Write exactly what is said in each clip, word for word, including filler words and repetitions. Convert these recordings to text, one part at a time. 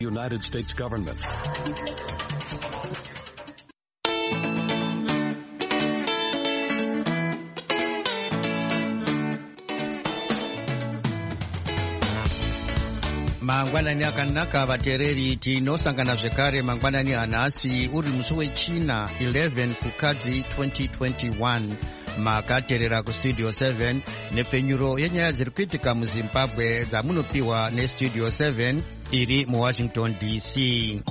United States government. Mangwanani akanaka vatereri tinosangana zvekare mangwanani anhasi uri musi wechina eleven kukadzi twenty twenty-one makaterera kustudio seven nepfenyuro yenyaya dziri kuitika muzimbabwe dzamunopiwa nestudio seven iri muwashington D C.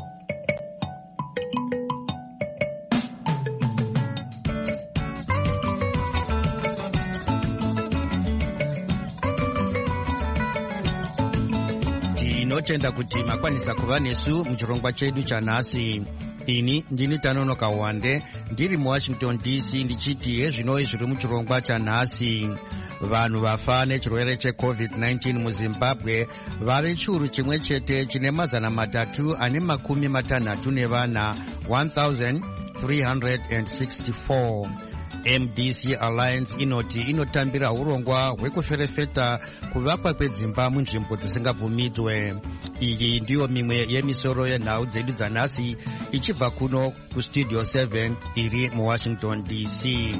Tinotenda kuti makwanisa kuva nesu muchirongwa chedu chanhasi. Ini ndini Tanonoka Wande ndiri muwashington D C ndichiti hezvinoi zviri muchirongwa chanhasi. Vanhu vafa nechirwere checovid nineteen muzimbabwe vave chiuru chimwe chete chine mazana matatu ane makumi matanhatu nevana one thousand three hundred sixty-four. M D C Alliance inoti inotambira urongwa hwekuferefeta kuvakwa kwedzimba munzvimbo dzisingabvumidzwe. Iyi ndiyo mimwe yemisoro yenhau dzedu dzanhasi ichibva kuno kustudio seven iri muwashington D C.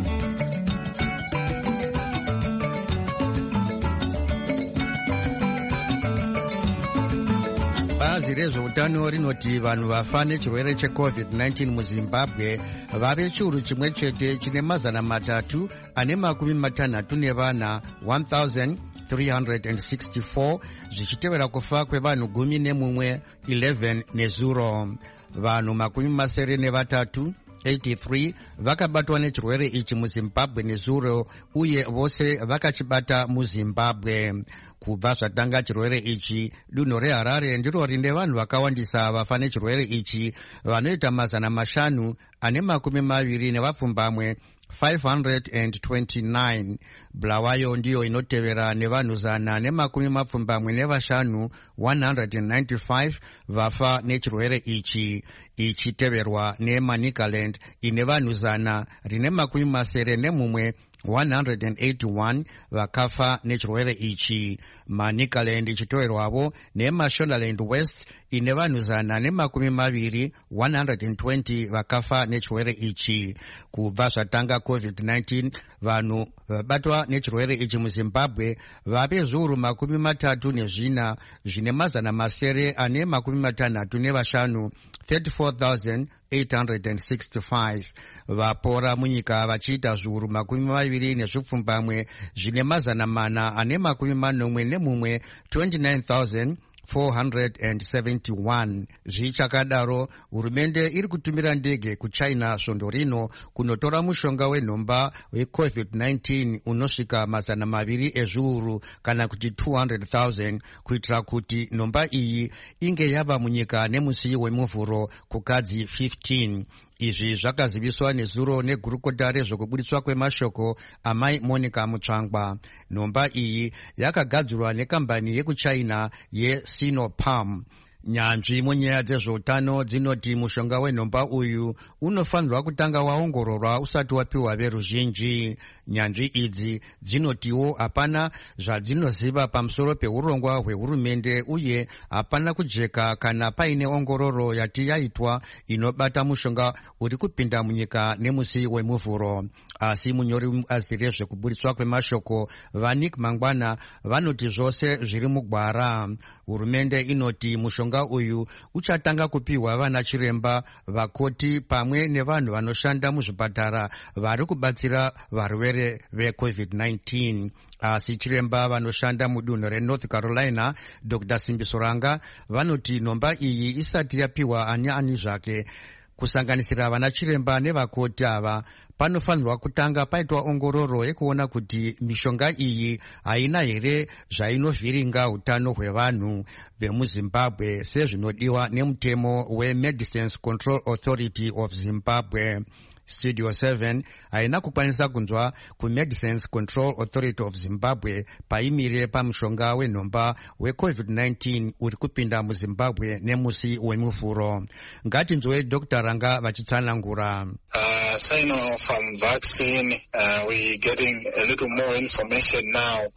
Bazi rezveutano rinoti vanhu vafa nechirwere checovid nineteen muzimbabwe vave chiuru chimwe chete chine mazana matatu ane makumi matanhatu nevana one thousand three hundred sixty-four zvichitevera kufa kwevanhu gumi nemumwe eleven nezuro. Vanhu makumi masere nevatatu eighty-three vakabatwa nechirwere ichi muzimbabwe nezuro uye vose vakachibata muzimbabwe. Kubva zvatanga chirwere ichi, dunhu reHarare ndiro rine vanhu vakawandisa vafa nechirwere ichi vanoita mazana mashanu ane makumi maviri nevapfumbamwe five hundred twenty-nine. Bulawayo ndiyo inotevera nevanhu zana nemakumi mapfumbamwe nevashanu one hundred ninety-five vafa nechirwere ichi. Ichiteverwa neManicaland ine vanhu zana rine makumi masere nemumwe one hundred eighty-one vakafa nechirwere ichi. Manicaland ichitoverwavo neMashonaland West ine vanhu zana nemakumi maviri one hundred twenty vakafa nechirwere ichi. Kubva zvatanga covid nineteen vanhu vabatwa nechirwere ichi muzimbabwe vave zviuru makumi matatu nezvina zvine mazana masere ane makumi matanhatu nevashanu thirty-four thousand eight hundred sixty-five. Vapora munyika vachiita zviuru makumi maviri nezvipfumbamwe zvine mazana mana ane makumi manomwe nemumwe twenty-nine thousand four hundred seventy-one. Zvichakadaro, hurumende iri kutumira ndege kuChina svondo rino kunotora mushonga wenhomba wecovid nineteen unosvika mazana maviri ezviuru kana kuti two hundred thousand kuitira kuti nhomba iyi inge yava munyika nemusi wemuvhuro kukadzi fifteen. Izvi zvakaziviswa nezuro negurukota rezvekubudiswa kwemashoko amai Monica Mutsvangwa. Nhomba iyi yakagadzirwa nekambani yekuChina yeSinopharm. Nyanzvi munyaya dzezveutano dzinoti mushonga wenhomba uyu unofanirwa kutanga waongororwa usati wapiwa veruzhinji. Nyanzvi idzi dzinotiwo hapana zvadzinoziva pamusoro peurongwa hwehurumende uye hapana kujeka kana paine ongororo yati yaitwa inobata mushonga uri kupinda munyika nemusi wemuvhuro. Asi munyori mubazi rezvekubudiswa kwemashoko vaNick Mangwana vanoti zvose zviri mugwara. Hurumende inoti mushonga uyu uchatanga kupiwa vana chiremba, vakoti pamwe nevanhu vanoshanda muzvipatara vari kubatsira varwere vecovid nineteen. Asi chiremba vanoshanda mudunhu reNorth Carolina Doctor Simbisoranga vanoti nhomba iyi isati yapiwa ani ani zvake kusanganisira vana chiremba nevakoti ava panofanirwa kutanga paitwa ongororo yekuona kuti mishonga iyi haina here zvainovhiringa utano hwevanhu vemuzimbabwe sezvinodiwa nemutemo weMedicines Control Authority of Zimbabwe. Studio seven haina kukwanisa kunzwa kuMedicines Control Authority of Zimbabwe paimire pamushonga wenhomba wecovid nineteen uri kupinda muzimbabwe nemusi wemuvhuro. Ngatinzwe Doctor Ranga vachitsanangura. Uh, Sinopharm vaccine, uh, we're getting a little more information now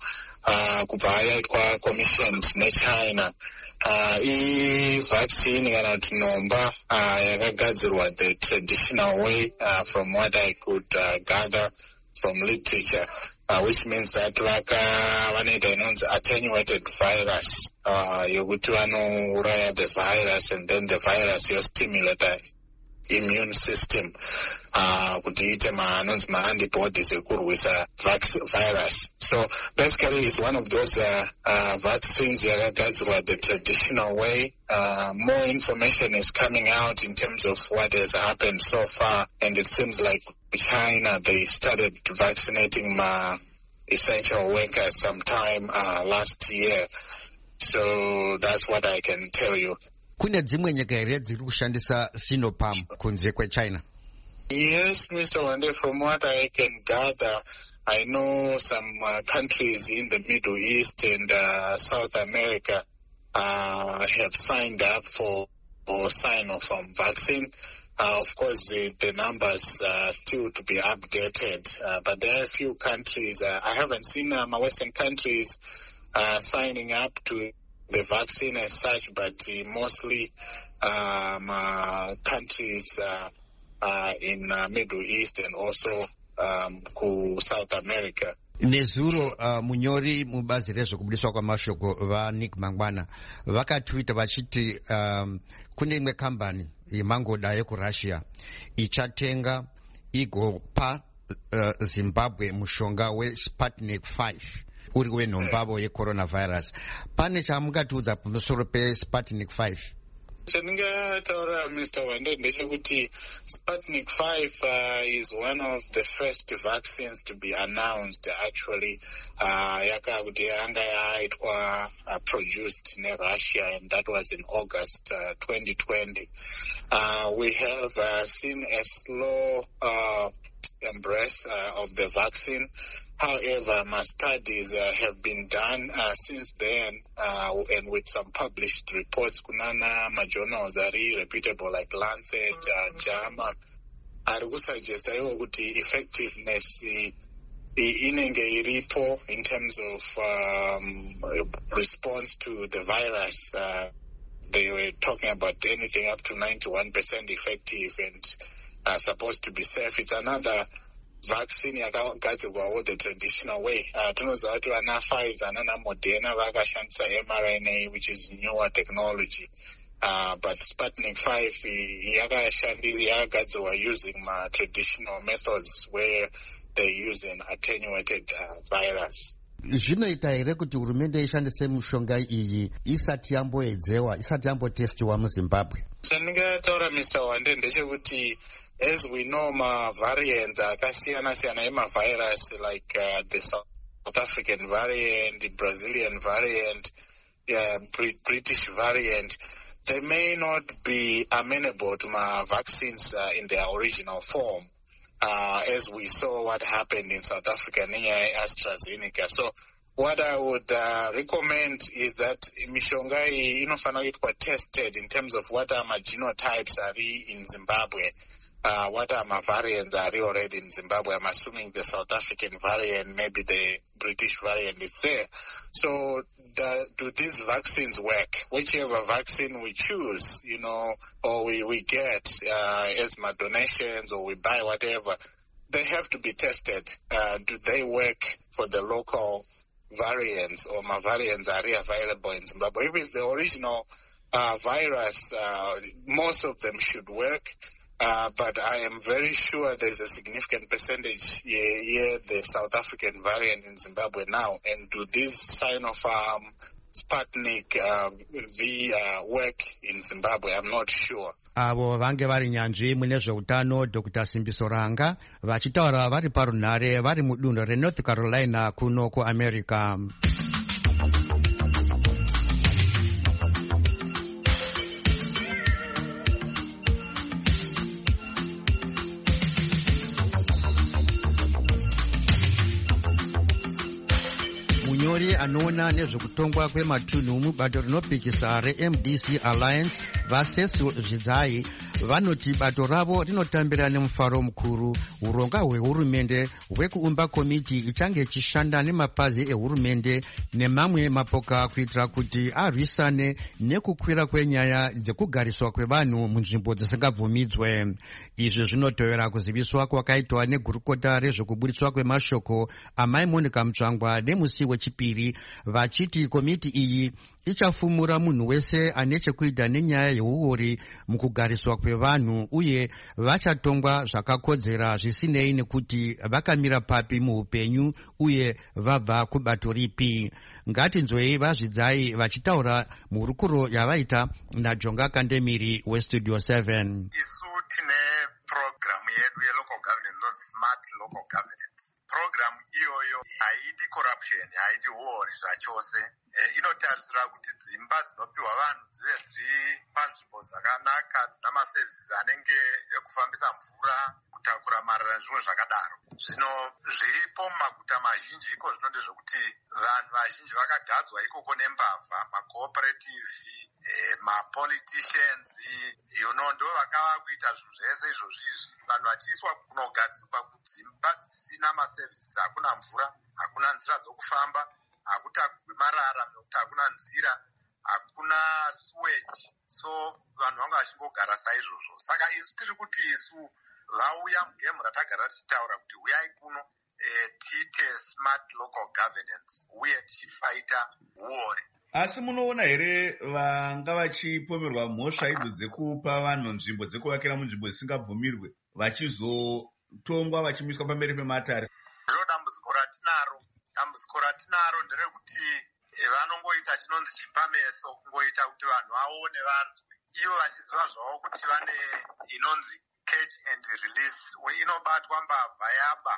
uh, kubva yaitwa commissioned nechina. Uh, i-vaccine kana kuti nhomba uh, yakagadzirwa the traditional way, uh, from what I could uh, gather from literature, uh, which means that vaka vanoita inonzi attenuated virus, uh, yokuti vanouraya the virus and then the virus yostimulate immune system uh, kuti ite maanonzi ma-antibodies ekurwisa virus. So basically it's one of those uh, uh, vaccines yakagadzirwa the traditional way. Uh, more information is coming out in terms of what has happened so far, and it seems like China, they started vaccinating my essential workers sometime uh, last year. So that's what I can tell you. Kune dzimwe nyika here dziri kushandisa Sinopharm kunze kweChina? Yes, Mister Wande, from what I can gather, I know some uh, countries in the Middle East and uh, South America uh, have signed up for, for Sinopharm vaccine. Uh, of course, the, the numbers are still to be updated, uh, but there are a few countries. Uh, I haven't seen uh, my Western countries uh, signing up to the vaccine as such, but uh, mostly um, uh, countries uh, uh, in uh, Middle East and also um, South America. Nezuro uh, munyori mubazi rezo kubudiswa kwa mashoko va Nick Mangwana vakatwita vachiti um, kune imwe kambani imangoda yeku Russia ichatenga igopa uh, Zimbabwe mushonga we Sputnik five uri we nombavo ye coronavirus. Pane chamungatiudza pamusoro pe Sputnik five? Chandingataura Mister Wande ndechekuti Sputnik five uh, is one of the first vaccines to be announced actually, uh, yaka kuti yanga yaitwa uh, produced in Russia, and that was in August uh, twenty twenty. Uh, we have uh, seen a slow uh, embrace uh, of the vaccine. However, my studies uh, have been done uh, since then, uh, and with some published reports, kunana majournals are reputable like Lancet, uh, JAMA, are suggest kuti effectiveness inenge iripo in terms of um, response to the virus. Uh, they were talking about anything up to ninety-one percent effective and uh, supposed to be safe. It's another vaccine yakagadzirwawo the traditional way. Uh, tunoziva kuti vana Pfizer nana Moderna vakashandisa M R N A, which is newer technology. Uh, but Sputnik five yakagadzirwa using my traditional methods where they use an attenuated uh, virus. Zvinoita here kuti hurumende ishandise mushonga iyi isati yamboedzewa, isati yambotestiwa muZimbabwe? Chandingataura Mister Wande ndechekuti as we know, ma variants akasiyana siyana ema virus like uh, the South African variant, the Brazilian variant, uh, British variant, they may not be amenable to my vaccines uh, in their original form, uh, as we saw what happened in South Africa near AstraZeneca. So what I would uh, recommend is that mishonga inofana kuitwa tested in terms of what are my genotypes are in Zimbabwe. Uh, what are my variants are already in Zimbabwe? I'm assuming the South African variant, maybe the British variant is there. So the, do these vaccines work? Whichever vaccine we choose, you know, or we, we get uh, as my donations or we buy whatever, they have to be tested. Uh, do they work for the local variants, or my variants are available in Zimbabwe? If it's the original uh, virus, uh, most of them should work. Uh, but I am very sure there's a significant percentage here, here, the South African variant in Zimbabwe now. And do these Sinopharm, Sputnik uh, V uh, work in Zimbabwe? I'm not sure. Avo vange vari nyanzvi mune zveutano Doctor Simbiso Ranga vachitaura vari parunhare vari mudunhu reNorth Carolina kuno kuAmerica. Munyori anoona nezvekutongwa kwematunhu mubato rinopikisa reM D C Alliance vasesi zvidzai vanoti bato ravo rinotambira nemufaro mukuru uronga hwehurumende hwekuumba komiti ichange ichishanda nemapazi ehurumende nemamwe mapoka kuitira kuti arwisane nekukwira kwenyaya dzekugariswa kwevanhu munzvimbo dzisingabvumidzwe. Izvi zvinotevera kuziviswa kwakaitwa negurukota rezvekubudiswa kwemashoko amai Monica Mutsvangwa nemusi wechipiri vachiti komiti iyi ichafumura munhu wese ane chekuita nenyaya yeuori mukugariswa kwevanhu uye vachatongwa zvakakodzera zvisinei nekuti vakamira papi muupenyu uye vabva kubato ripi. Ngatinzwei vazvidzai vachitaura muhurukuro yavaita naJonga Kandemiri weStudio seven. Isu tine program yedu yelocal governance, not smart local governance. Program iyoyo haidi corruption, haidi uori zvachose. E, inotarisira kuti dzimba dzinopiwa vanhu dzive dziri panzvimbo dzakanaka, dzina maservices anenge ekufambisa mvura, kutakura marara nezvimwe zvakadaro. Zvino zviripo mumaguta mazhinji iko zvino ndezvekuti vanhu vazhinji vakagadzwa ikoko nembavha, macooperative, eh, mapoliticians, you know, ndo vakava kuita zvinhu zvese izvozvizvi. Vanhu vachiiswa kunogadzikwa kudzimba dzisina maservices, hakuna mvura, hakuna nzira dzokufamba, hakutakwi marara nekuti hakuna nzira, hakuna sewage. So vanhu vanga vachingogara saizvozvo. Saka isu tiri kuti isu vauya mugemu ratagara tichitaura kuti uyai kuno eh, tiite smart local governance uye tichifaita uori. Asi munoona here vanga vachipomerwa mhosva idzo dzekupa vanhu nzvimbo dzekuvakira munzvimbo dzisingabvumirwe vachizotongwa vachimiswa pamberi pematare? Ndiro dambudziko ratinaro. Dambudziko ratinaro nderekuti vanongoita chinonzi chipameso, kungoita kuti vanhu vaone vanzwe. Ivo vachiziva zvavo kuti vane inonzi catch and release, inobatwa mbavha yaba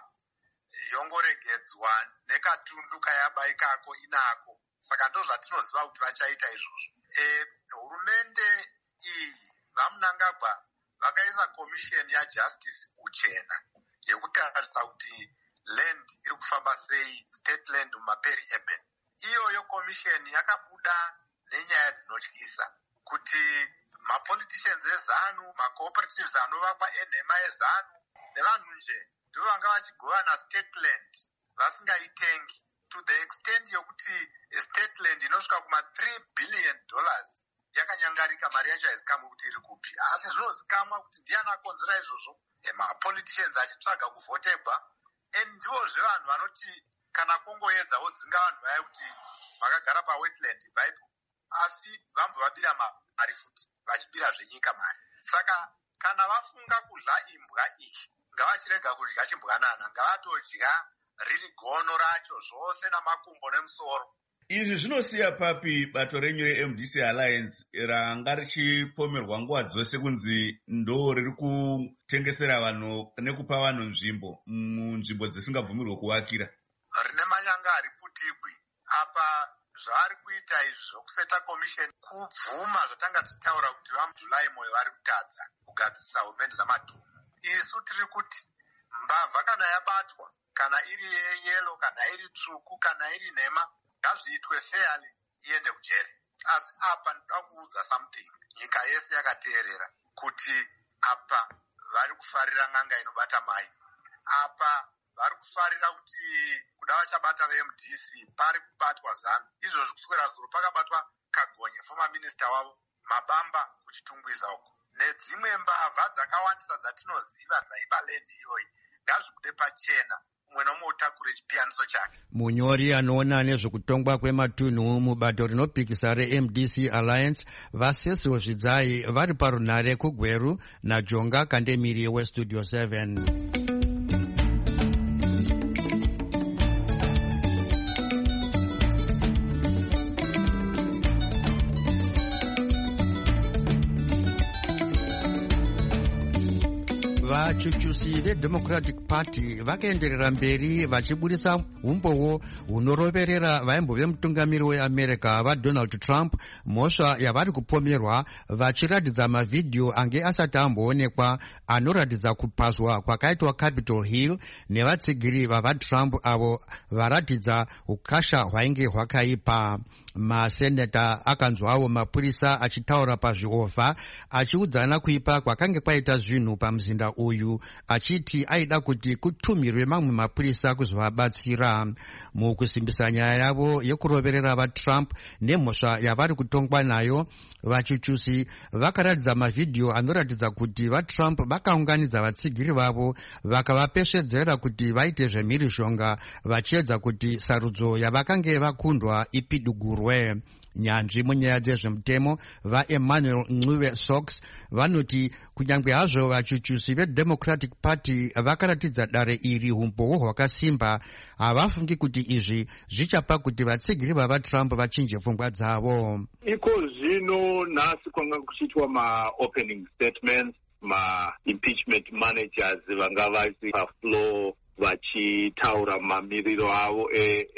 yongoregedzwa nekatundu kayaba ikako inako. Saka ndo zvatinoziva kuti vachaita izvozvo. E, hurumende iyi vaMunangagwa vakaisa commission yajustice uchena yekutarisa kuti land iri kufamba sei, state land mumaperi urban. Iyoyo commission yakabuda nenyaya dzinotyisa kuti mapoliticians ezanu, macooperatives anovakwa enhema ezanu nevanhu nje ndivo vanga vachigovana state land vasingaitengi, to the extent yokuti state land inosvika kuma three billion dollars yakanyangarika, mari yacho haizikamwe kuti iri kupi. Asi zvinozikamwa kuti ndiani akonzera izvozvo, mapoliticians achitsvaga kuvhotegwa. And ndivozve vanhu vanoti kana kongoedza vodzinga vanhu vaya kuti vakagara pawetland baipo, asi vambo vabira mari futi vachibira zvenyika mari. Saka kana vafunga kudla imbwa iyi ngavachirega kudya chimbwanana, ngavatodya riri gono racho zvose namakumbo nemusoro. Izvi zvinosiya papi bato renyu reM D C Alliance ranga richipomerwa nguva dzose kunzi ndo riri kutengesera vanhu nekupa vanhu nzvimbo munzvimbo dzisingabvumirwe kuvakira? Rine manyanga ari putikwi apa zvavari kuita izvi zvokuseta commission kubvuma zvatanga tichitaura kuti vamuJulayi moyo vari kutadza kugadzisa hurumende dzamatunhu. Isu tiri kuti mbavha kana yabatwa, kana iri yeyelo, kana iri tsvuku, kana iri nhema, ngazviitwe fairly iende kujeri. Asi apa ndoda kuudza something, nyika yese yakateerera kuti apa vari kufarira n'anga inobata mai. Apa vari kufarira kuti kuda vachabata veM D C pari kubatwa zano. Izvozvi kuswera zuro pakabatwa Kagonye, former minister wavo, Mabamba kuchitungwiza uko. Nedzimwe mbavha dzakawandisa dzatinoziva dzaiba land iyoyi, ngazvikude pachena, umwe nomwe utakure chipiyaniso chake. Munyori anoona nezvekutongwa kwematunhu mubato rinopikisa reM D C Alliance vasesi zvidzai vari parunhare kuGweru naJonga Kandemiri weStudio seven. vachuchusi veDemocratic Party vakaenderera mberi vachibudisa umbowo hunoroverera vaimbo vemutungamiri weAmerica vaDonald Trump mhosva yavari kupomerwa, vachiratidza mavhidhiyo ange asati amboonekwa anoratidza kupazwa kwakaitwa Capitol Hill nevatsigiri vavaTrump avo varatidza ukasha hwainge hwakaipa. Maseneta akanzwawo mapurisa achitaura pazviovha achiudzana kuipa kwakange kwaita zvinhu pamuzinda uyu, achiti aida kuti kutumirwe mamwe mapurisa kuzovabatsira mukusimbisa nyaya yavo yekuroverera vaTrump nemhosva yavari kutongwa nayo. Vachuchusi vakaratidza mavhidhiyo anoratidza kuti vaTrump vakaunganidza vatsigiri vavo vakavapesvedzera kuti vaite zvemhirizhonga vachiedza kuti sarudzo yavakange vakundwa ipidugurwe. Nyanzvi munyaya dzezvemutemo vaEmmanuel Ncube Sox vanoti kunyange hazvo vachuchusi veDemocratic Party vakaratidza dare iri umbowo hwakasimba, havafungi kuti izvi zvichapa kuti vatsigiri vavaTrump vachinje pfungwa dzavo. Iko zvino nhasi kwanga kuchiitwa ma-opening statements, ma-impeachment managers vanga vari pafloor vachitaura mamiriro avo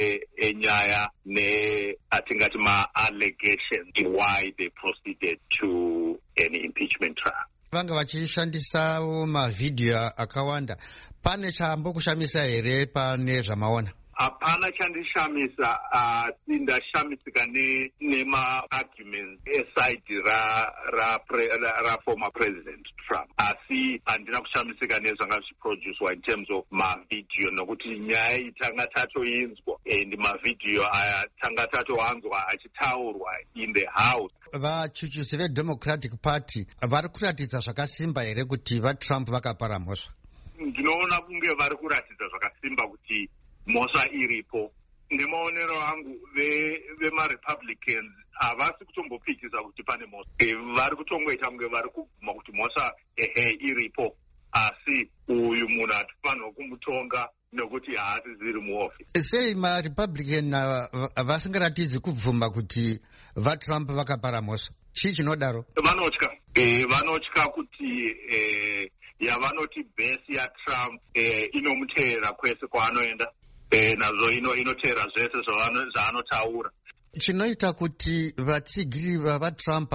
enyaya e, e neatingati ma-allegations why they proceeded to an impeachment trial. Vanga vachishandisawo mavhidhiyo akawanda. Pane chambokushamisa here pane zvamaona? Hapana chandishamisa, asi uh, ndashamisika nema-arguments eside ra, ra, pre, ra, ra former President Trump. Asi handina kushamisika nezvanga zviproducwa in terms of mavidhiyo, nokuti nyaya iyi tanga tatoinzwa and mavidhiyo aya tanga tatoanzwa achitaurwa in the house. Vachuchusi veDemocratic Party vari kuratidza zvakasimba here kuti vaTrump vakapara mhosva? Ndinoona kunge vari kuratidza zvakasimba kuti mhosva iripo. Nemaonero angu vemaRepublicans havasi kutombopikisa kuti pane mhosva. E, vari kutongoita kunge vari kubvuma kuti mhosva ehe iripo, asi uyu munhu hatifanirwa kumutonga nokuti haasi ziri muofisi. Sei maRepublican vasingaratidzi kubvuma kuti vaTrump vakapara mhosva? Chii chinodaro? Vanotya. E, vanotya kuti e, yavanoti bhesi yaTrump e, inomuteera kwese kwaanoenda. E, nazvo ino inoteera zvese zvaanotaura. Chinoita kuti vatsigiri vavaTrump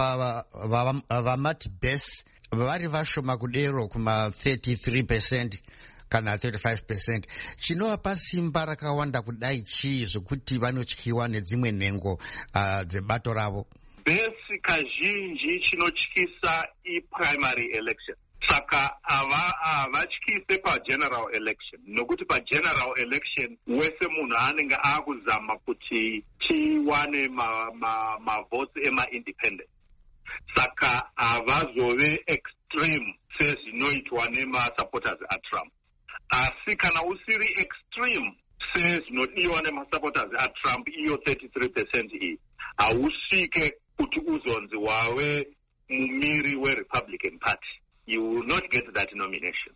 vamati base vari vashoma kudero kuma thirty-three percent kana thirty-five percent. Chinovapa simba rakawanda kudai chii zvokuti vanotyiwa nedzimwe nhengo uh, dzebato ravo? Base kazhinji chinotyisa i-primary election. Saka havatyise pageneral election, nokuti pageneral election wese munhu anenge akuzama kuti tiwane mavotes ma, ma ema-independent. Saka havazove extreme sezvinoitwa nemasupporters aTrump. Asi kana usiri extreme sezvinodiwa nemasupporters aTrump, iyo thirty-three percent iyi, hausvike kuti uzonzi wave mumiri weRepublican Party. You will not get that nomination.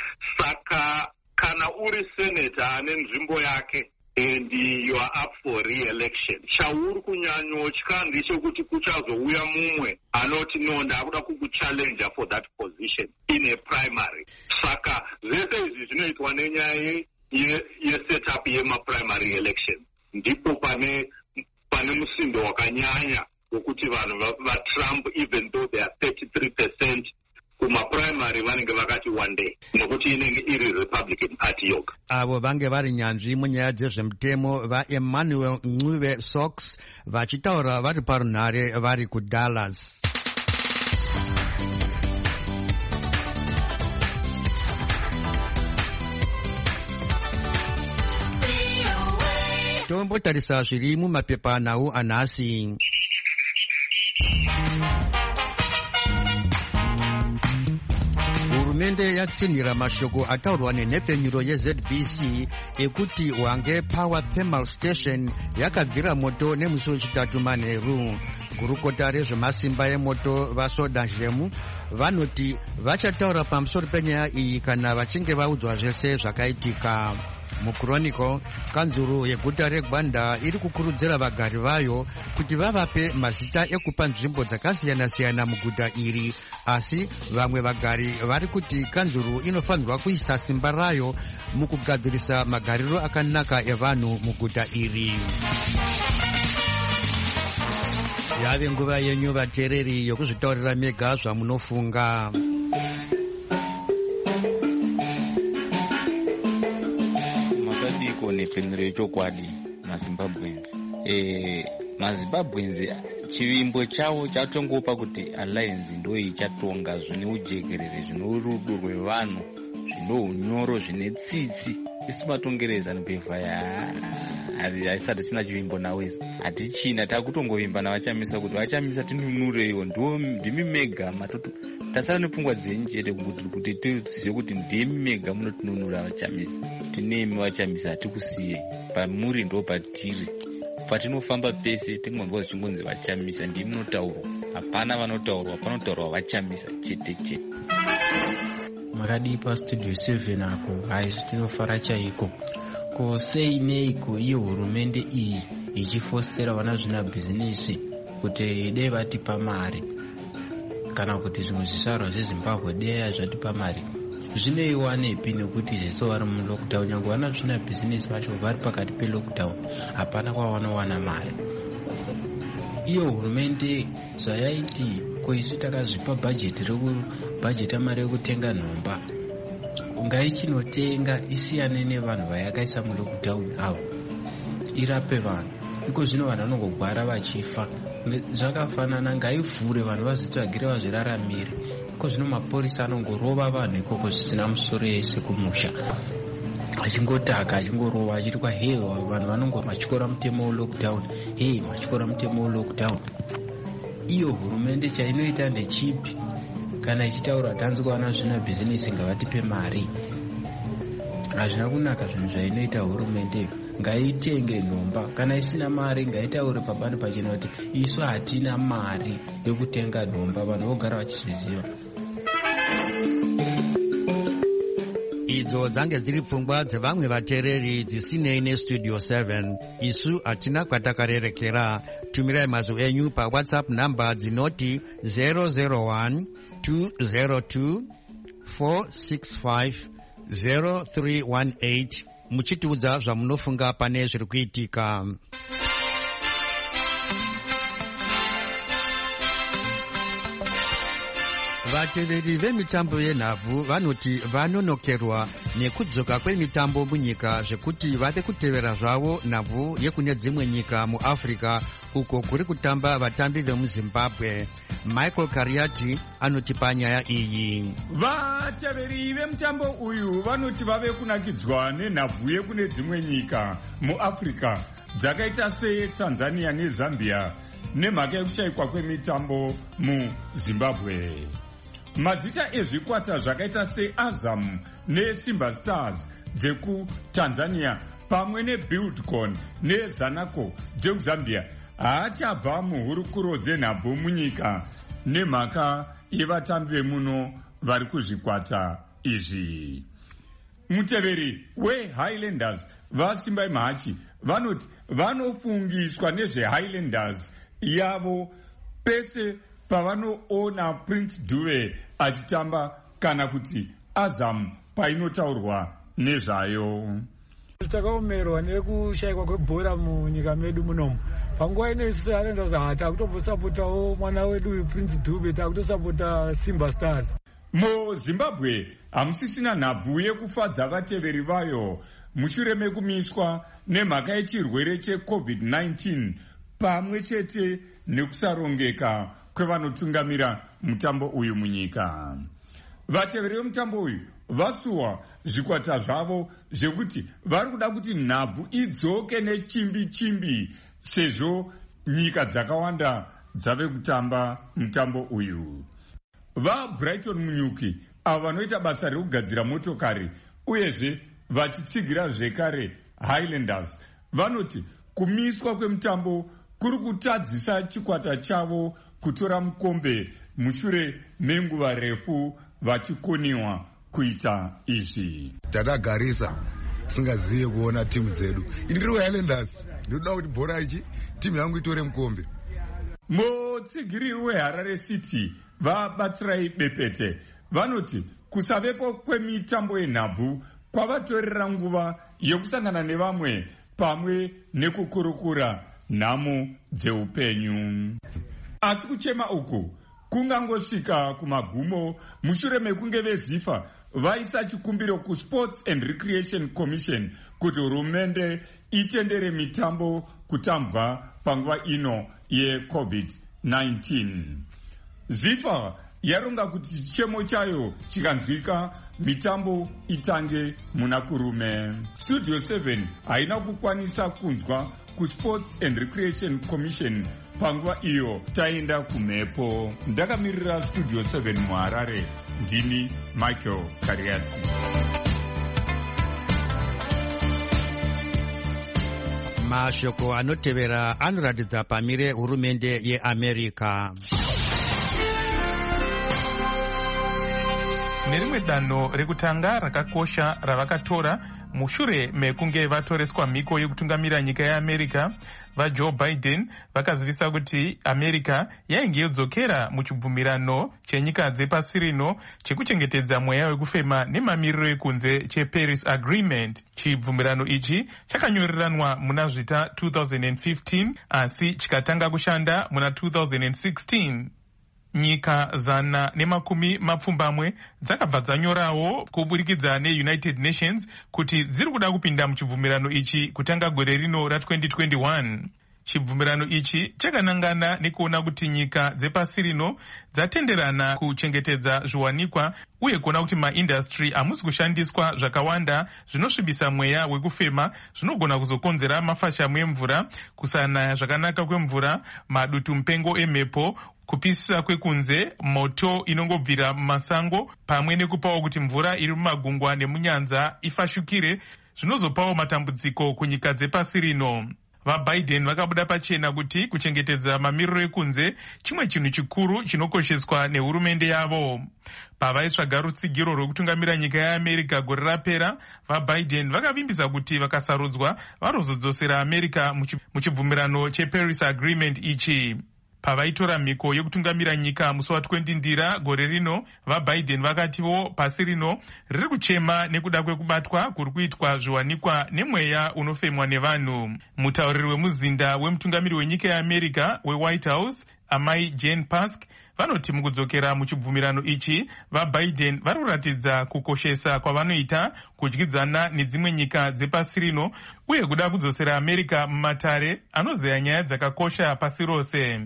Saka kana uri senator ane nzvimbo yake and you are up for re-election, chauri kunyanyotya ndechekuti kuchazouya mumwe anoti no ndakuda kukuchallenge for that position in a primary. Saka zvese izvi zvinoitwa nenyaya yesetup yema-primary election. Ndipo pane pane musindo wakanyanya wekuti vanhu vaTrump, even though they are thirty-three percent, kumaprimary vanenge vakati one day, nokuti inenge iri Republican Party yoga. Avo vange vari nyanzvi munyaya dzezvemutemo vaEmmanuel Ncube Sox vachitaura vari parunhare vari kuDallas. Tombotarisa zviri mumapepa nhau anhasi. Hurumende yatsinhira mashoko ataurwa nenhepfenyuro yeZ B C ekuti Hwange Power Thermal Station yakabvira moto nemusi wechitatu manheru. Gurukota rezvemasimba emoto vaSodanjemu vanoti vachataura pamusoro penyaya iyi kana vachinge vaudzwa zvese zvakaitika. muchronicle kanzuru yeguta regwanda iri kukurudzira vagari vayo kuti vavape mazita ekupa nzvimbo dzakasiyana-siyana muguta iri, asi vamwe vagari vari kuti kanzuru inofanirwa kuisa simba rayo mukugadzirisa magariro akanaka evanhu muguta iri. Yave nguva yenyu vateereri yokuzvitaurira mega zvamunofunga. Makadiko nepfenero yechokwadi maZimbabweans. Eh, maZimbabweans chivimbo chavo chatongopa kuti alliance ndo ichatonga zvine ujekerere, zvine rudo rwevanhu, zvine unyoro, zvine tsitsi. Isi matongereza nopevha ya haisati tisina chivimbo nawezo. Hatichina takutongovimba navachamisa kuti vachamisa tinunureiwo, ndo ndimi mega matoto. Tasara nepfungwa dzenyu chete kuti tizive kuti ndimi mega munotinunura vachamisa. Tinemi vachamisa, hatikusiye. Pamuri ndo patiri. Patinofamba pese tingonzwa zvichingonzi vachamisa, ndimi munotaurwa. Hapana vanotaurwa, panotaurwa vachamisa chete chete. Makadipa studio seven ako haizvi tinofara chaiko. Ko sei neiko iyo hurumende iyi ichifostera vana zvina bhizinesi kuti dei vatipa mari, kana kuti zvimwe zvisarwa zveZimbabwe dei zvatipa mari. Zvinoiwa nepi nekuti zviso vari mulockdown, nyange vana zvina bhizinesi vacho vari pakati pelockdown hapana kwavanowana mari. Iyo hurumende zvayaiti koisu takazvipa bhajeti rekubhajeta mari yekutenga nhomba, ngaichinotenga isiyane nevanhu vayakaisa mulockdown avo, irape vanhu. Iko zvino vanhu vanongogwara vachifa zvakafanana, ngaivhure vanhu vazvitsvagire vazviraramire. Iko zvino mapurisa anongorova vanhu ikoko zvisina musoro yese kumusha, achingotaka achingorova achiti kwa hei vanhu vanongo machikora mutemo welockdown, hei machikora mutemo welockdown. Iyo hurumende chainoita ndechipi? Kana ichitaura tanzi kuvana zvina bhizinesi ngavatipe mari. Hazvina kunaka zvinhu zvainoita hurumende. Ngaitenge nhomba, kana isina mari ngaitaure pabani pachena kuti isu hatina mari yekutenga nhomba, vanhu vogara vachizviziva. Idzo dzange dziri pfungwa dzevamwe vateereri dzisinei nestudio seven. Isu hatina kwatakarerekera. Tumirai mazwi enyu pawhatsapp namba dzinoti zero zero one two zero two four six five zero three one eight muchitiudza zvamunofunga pane zviri kuitika. Vateveri vemitambo yenhabvu vanoti vanonokerwa nekudzoka kwemitambo munyika zvekuti vave kutevera zvavo nhabvu yekune dzimwe nyika muAfrica uko kuri kutamba vatambi vemuZimbabwe. Michael Kariati anotipa nyaya iyi. Vateveri vemutambo uyu vanoti vave kunakidzwa nenhabvu yekune dzimwe nyika muAfrica dzakaita seTanzania neZambia nemhaka yekushayikwa kwemitambo muZimbabwe. Mazita ezvikwata zvakaita seAzam neSimba Stars dzekuTanzania pamwe neBuildcon neZanaco dzekuZambia haachabva muhurukuro dzenhabvu munyika nemhaka yevatambi vemuno vari kuzvikwata izvi. Muteveri weHighlanders vaSimbai Mahachi vanoti vanofungiswa nezveHighlanders yavo pese pavanoona Prince Dube achitamba kana kuti Azam painotaurwa nezvayo. Takaomerwa nekushayikwa kwebhora munyika medu munomu. Panguva ino isusu Highlanders takutombosapotawo mwana wedu Prince Dube, takutosapota Simba Stars. MuZimbabwe hamusisina nhabvu yekufadza vateveri vayo mushure mekumiswa nemhaka yechirwere checovid nineteen pamwe chete nekusarongeka kwevanotungamira mutambo uyu munyika. Vateveri vemutambo uyu vasuwa zvikwata zvavo zvekuti vari kuda kuti nhabvu idzoke nechimbi chimbi sezvo nyika dzakawanda dzave kutamba mutambo uyu. VaBrighton Munyuki avo vanoita basa rekugadzira motokari uyezve vachitsigira zvekare Highlanders vanoti kumiswa kwemutambo kuri kutadzisa chikwata chavo kutora mukombe mushure menguva refu vachikoniwa kuita izvi. Tadagarisa tisingazive kuona timu dzedu. Ini ndiri kuHighlanders, ndinoda kuti bhora ichi timu yangu itore mukombe. Mutsigiri weHarare City vabatsirai bepete vanoti kusavepo kwemitambo yenhabvu kwavatorera nguva yekusangana nevamwe pamwe nekukurukura nhamo dzeupenyu. Asi kuchema uku kungangosvika kumagumo mushure mekunge veZIFA vaisa chikumbiro kuSports and Recreation Commission kuti hurumende itendere mitambo kutambwa panguva ino yeCovid nineteen. ZIFA yaronga kuti chichemo chayo chikanzwika mitambo itange muna kurume. Studio seven haina kukwanisa kunzwa kuSports and Recreation Commission panguva iyo taenda kumhepo. Ndakamirira Studio seven muHarare, ndini Michael Kariati. Mashoko anotevera anoratidza pamire hurumende yeAmerica. Nerimwe danho rekutanga rakakosha ravakatora mushure mekunge vatoreswa mhiko yekutungamira nyika yeAmerica, vaJoe Biden vakazivisa kuti America yainge yodzokera muchibvumirano chenyika dzepasi rino chekuchengetedza mweya wekufema nemamiriro ekunze cheParis Agreement. Chibvumirano ichi chakanyoriranwa muna zvita two thousand fifteen asi chikatanga kushanda muna two thousand sixteen. Nyika zana nemakumi mapfumbamwe dzakabva dzanyorawo kuburikidza neUnited Nations kuti dziri kuda kupinda muchibvumirano ichi kutanga gore rino ratwenty twenty-one. Chibvumirano ichi chakanangana nekuona kuti nyika dzepasi rino dzatenderana kuchengetedza zviwanikwa uye kuona kuti maindastry hamusi kushandiswa zvakawanda zvinosvibisa mweya wekufema zvinogona kuzokonzera mafashamu emvura, kusanaya zvakanaka kwemvura, madutu mupengo emhepo, kupisisa kwekunze, moto inongobvira mumasango, pamwe nekupawo kuti mvura iri mumagungwa nemunyanza ifashukire, zvinozopawo matambudziko kunyika dzepasi rino. VaBiden vakabuda pachena kuti kuchengetedza mamiriro ekunze chimwe chinhu chikuru chinokosheswa nehurumende yavo. Pavaitsvaga rutsigiro rwekutungamira nyika yeAmerica gore rapera, vaBiden vakavimbisa kuti vakasarudzwa varozodzosera America muchibvumirano cheParis Agreement ichi. Pavaitora mhiko yekutungamira nyika musi wa20 ndira gore rino, vaBiden vakatiwo pasi rino riri kuchema nekuda kwekubatwa kuri kuitwa zviwanikwa nemweya unofemwa nevanhu. Mutauriri wemuzinda wemutungamiri wenyika yeAmerica weWhite House, amai Jane Pask, vanoti mukudzokera muchibvumirano ichi vaBiden vari kuratidza kukoshesa kwavanoita kudyidzana nedzimwe nyika dzepasi rino uye kuda kudzosera America mumatare anozeya nyaya dzakakosha pasi rose.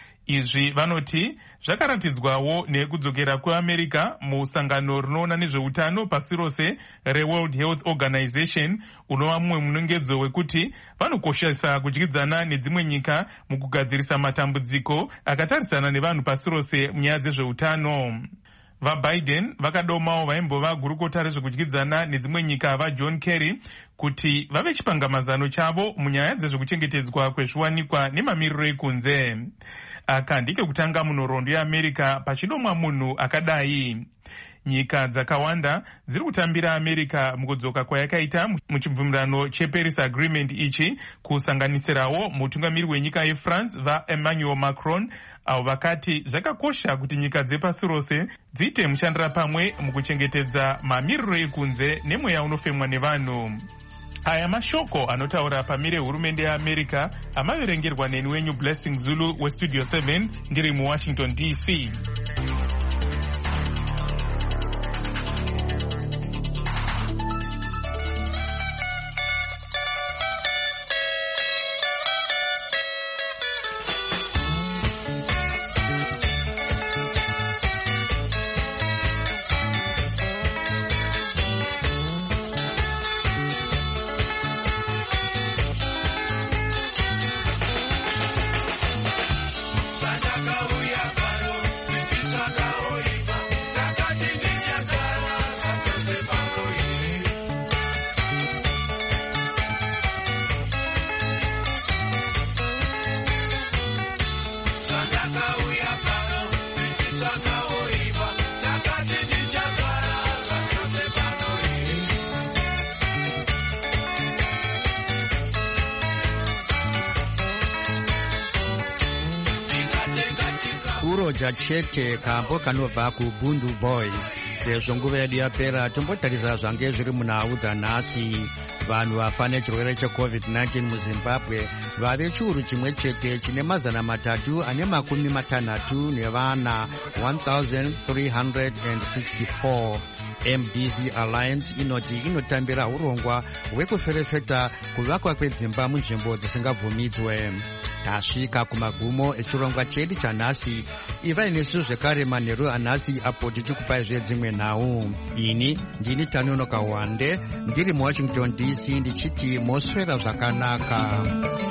Izvi vanoti zvakaratidzwawo nekudzokera kweAmerica musangano rinoona nezveutano pasi rose reWorld Health Organization, unova mumwe munongedzo wekuti vanokoshesa kudyidzana nedzimwe nyika mukugadzirisa matambudziko akatarisana nevanhu pasi rose munyaya dzezveutano. VaBiden vakadomawo vaimbova gurukota rezvekudyidzana nedzimwe nyika vaJohn Kerry kuti vave chipangamazano chavo munyaya dzezvekuchengetedzwa kwezviwanikwa nemamiriro ekunze. Aka ndike kutanga munhoroondo yeAmerica pachidomwa munhu akadai. Nyika dzakawanda dziri kutambira America mukudzoka kwayakaita muchibvumirano cheParis Agreement ichi, kusanganisirawo mutungamiri wenyika yeFrance vaEmmanuel Macron, avo vakati zvakakosha kuti nyika dzepasi rose dziite mushandira pamwe mukuchengetedza mamiriro ekunze nemweya unofemwa nevanhu. Aya mashoko anotaura pamire hurumende yeAmerica amaverengerwa neni wenyu Blessing Zulu weStudio seven ndiri muWashington D C. Santa Claus, kuita chete kambo kanobva kubundu boys. Sezvo nguva yedu yapera tombotarisa zvange zviri munhau dzanhasi. Vanhu vafa nechirwere checovid nineteen muzimbabwe vave chiuru chimwe chete chine mazana matatu ane makumi matanhatu nevana one thousand three hundred sixty-four. M D C Alliance inoti inotambira urongwa hwekuferefeta kuvakwa kwedzimba munzvimbo dzisingabvumidzwe. Tasvika kumagumo echirongwa chedu chanhasi. Ivai nesu zvekare manheru anhasi apo tichikupai zvedzimwe nhau. Ini ndini Tanonoka Wande ndiri muWashington D C ndichiti moswera zvakanaka.